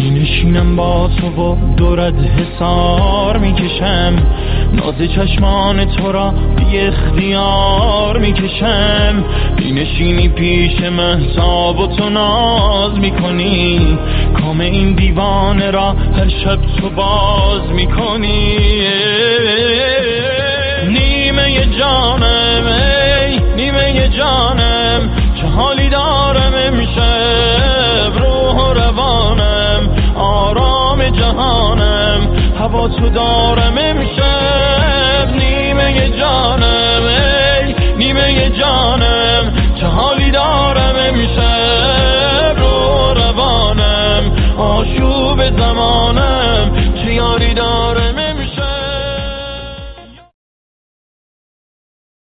نشینم با تو و دورت حسار میکشم، ناز چشمان تو را بی اختیار میکشم. نشینی پیش مهتاب و تو ناز میکنی، کام این دیوانه را هر شب تو باز میکنی. نیمه جانم ای نیمه جانم، چه حالی دارم امشب، روح و روانم آرام جهانم، هوا تو دارم امشب.